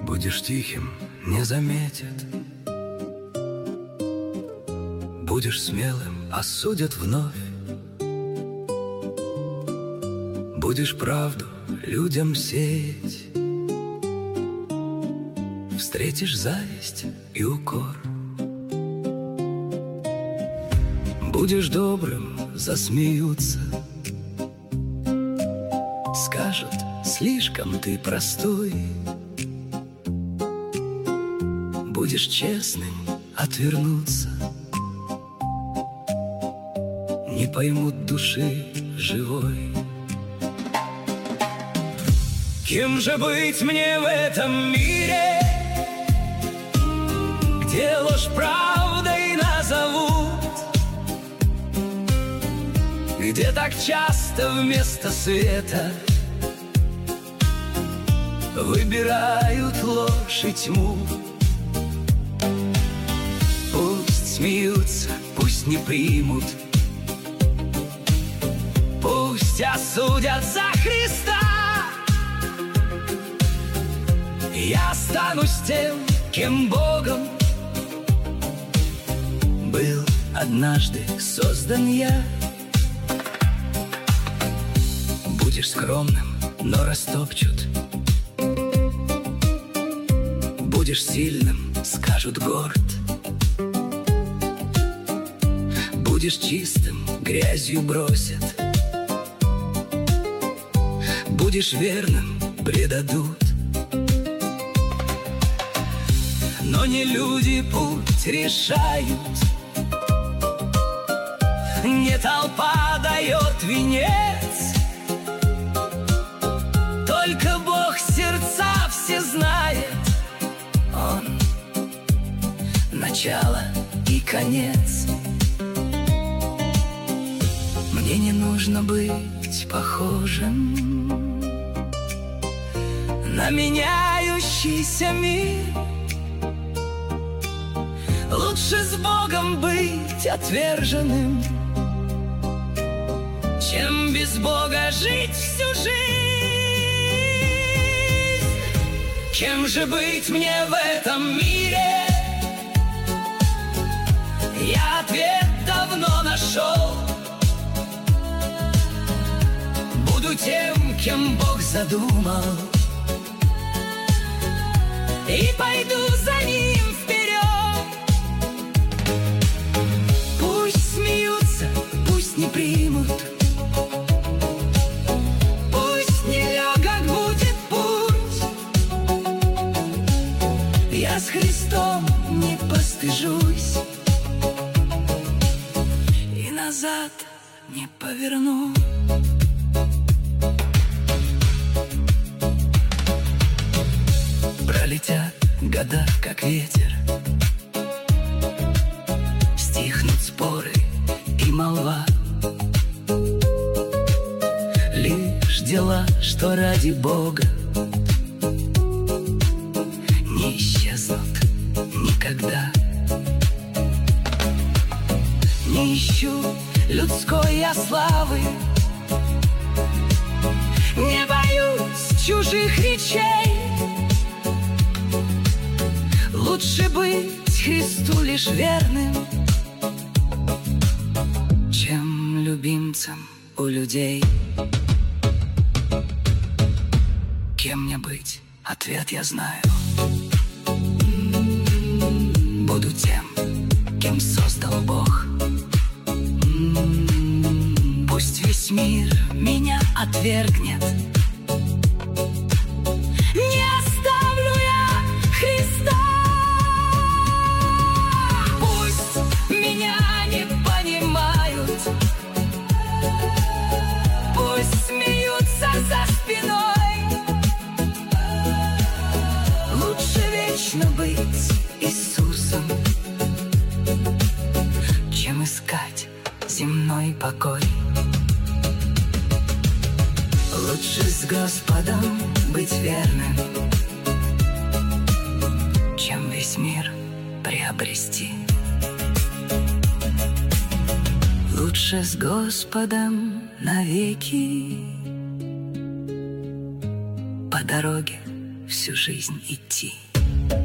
Будешь тихим, не заметят. Будешь смелым, осудят вновь. Будешь правду людям сеять. Встретишь зависть и укор. Будешь добрым, засмеются. Скажут, слишком ты простой. Будешь честным, отвернуться. Не поймут души живой. Кем же быть мне в этом мире, где ложь правдой назовут, где так часто вместо света выбирают ложь и тьму? Пусть смеются, пусть не примут, пусть осудят за Христа. Я останусь тем, кем Богом был однажды создан я. Будешь скромным, но растопчут. Будешь сильным, скажут горд. Будешь чистым, грязью бросят. Будешь верным, предадут. Но не люди путь решают, не толпа дает венец. Только Бог сердца все знает. Он начало и конец. Мне не нужно быть похожим на меняющийся мир. Лучше с Богом быть отверженным, чем без Бога жить всю жизнь. Кем же быть мне в этом мире? Я ответ давно нашел. Буду тем, кем Бог задумал, и пойду за Ним вперед. Пусть смеются, пусть не примут, пусть нелегок будет путь. Я с Христом не постыжусь и назад не поверну. Пролетят года, как ветер, стихнут споры и молва. Лишь дела, что ради Бога, не исчезнут никогда. Не ищу людской я славы, не боюсь чужих речей. Лучше быть Христу лишь верным, чем любимцем у людей. Кем мне быть? Ответ я знаю. Буду тем, кем создал Бог. Пусть весь мир меня отвергнет, не оставлю я Христа. Пусть меня не понимают, пусть смеются за спиной. Лучше вечно быть Иисусом, чем искать земной покой. Лучше с Господом быть верным, чем весь мир приобрести. Лучше с Господом навеки по дороге всю жизнь идти.